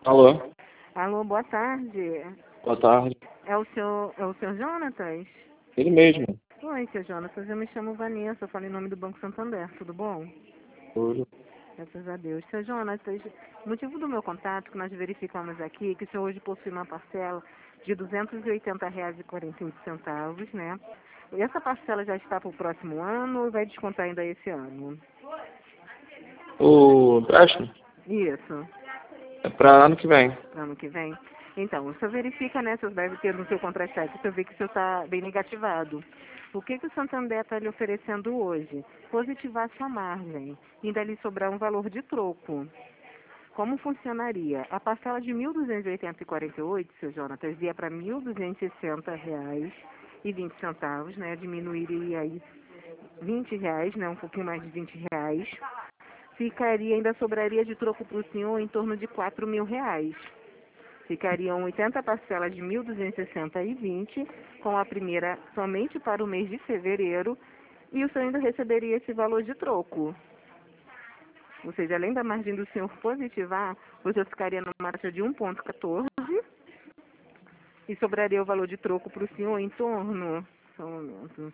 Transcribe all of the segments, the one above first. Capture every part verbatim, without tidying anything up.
Alô, Alô, boa tarde. boa tarde. É o seu, é o seu Jonatas? Ele mesmo. Oi, seu Jonatas, eu me chamo Vanessa, eu falo em nome do Banco Santander, tudo bom? Tudo. Graças a Deus. Seu Jonatas, o motivo do meu contato, que nós verificamos aqui, é que o senhor hoje possui uma parcela de duzentos e oitenta reais e quarenta e oito centavos, né? E essa parcela já está para o próximo ano ou vai descontar ainda esse ano? O empréstimo Isso, é para ano que vem. para ano que vem. Então, o senhor verifica, né, se você deve ter no seu contra-cheque, o senhor vê que o senhor está bem negativado. O que, que o Santander está lhe oferecendo hoje? Positivar sua margem, ainda lhe sobrar um valor de troco. Como funcionaria? A parcela de mil duzentos e oitenta e quarenta e oito, seu Jonatas, ia para mil duzentos e sessenta reais e vinte centavos, né? Diminuiria aí vinte reais, né? Um pouquinho mais de vinte reais. Ficaria, ainda sobraria de troco para o senhor em torno de quatro mil reais. Ficariam oitenta parcelas de mil duzentos e sessenta e vinte, com a primeira somente para o mês de fevereiro, e o senhor ainda receberia esse valor de troco. Ou seja, além da margem do senhor positivar, o senhor ficaria numa taxa de um vírgula quatorze e sobraria o valor de troco para o senhor em torno, só um momento,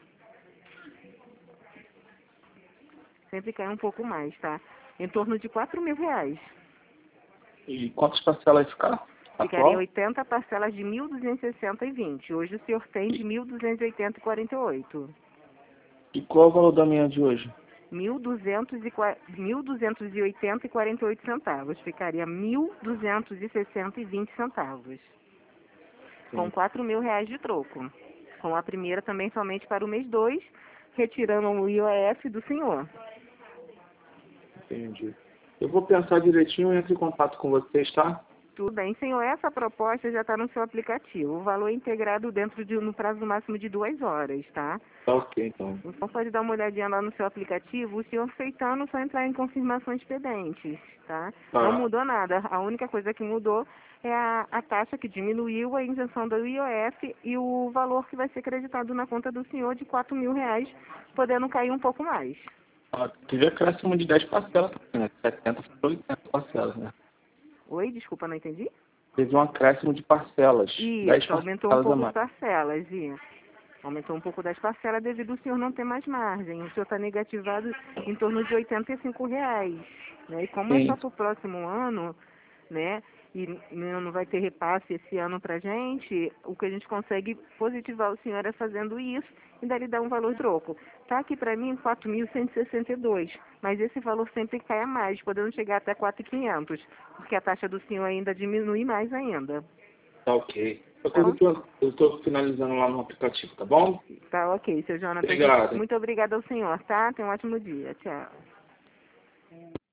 sempre cai um pouco mais, tá? Em torno de quatro mil reais. E quantas parcelas vai ficar? Ficaria Atual? oitenta parcelas de mil duzentos e sessenta e vinte. Hoje o senhor tem de E, mil duzentos e oitenta e quarenta e oito. e qual é o valor da minha de hoje? mil duzentos e qua- mil duzentos e oitenta e quarenta e oito centavos. Ficaria mil duzentos e sessenta e vinte centavos. Com Sim, quatro mil reais de troco. Com a primeira também somente para o mês dois, retirando o I O F do senhor. entendi. Eu vou pensar direitinho e entro em contato com vocês, tá? Tudo bem, senhor. Essa proposta já está no seu aplicativo. O valor é integrado dentro de no prazo máximo de duas horas, tá? Tá ok, então. O senhor pode dar uma olhadinha lá no seu aplicativo. O senhor aceitando, só entrar em confirmações pendentes, tá? Não Tá, mudou nada. A única coisa que mudou é a, a taxa que diminuiu, a isenção do I O F e o valor que vai ser creditado na conta do senhor de quatro mil reais, podendo cair um pouco mais. Ó, teve acréscimo de dez parcelas também, né? setenta para oitenta parcelas, né? Oi, desculpa, não entendi? Teve um acréscimo de parcelas. dez Isso, aumentou um parcelas a pouco as mais. parcelas, isso. Aumentou um pouco das parcelas devido ao senhor não ter mais margem. O senhor está negativado em torno de oitenta e cinco reais. Né? E como é só Sim, para o próximo ano, né? E n- não vai ter repasse esse ano para gente, o que a gente consegue positivar o senhor é fazendo isso e daí lhe dar um valor troco. Tá aqui para mim quatro mil cento e sessenta e dois, mas esse valor sempre cai a mais, podendo chegar até quatro mil e quinhentos, porque a taxa do senhor ainda diminui mais ainda. tá ok. Eu Tá? tô, eu tô finalizando lá no aplicativo, tá bom? Tá ok, seu Jonatas. Obrigado. Muito obrigada ao senhor, tá? Tenha um ótimo dia. Tchau.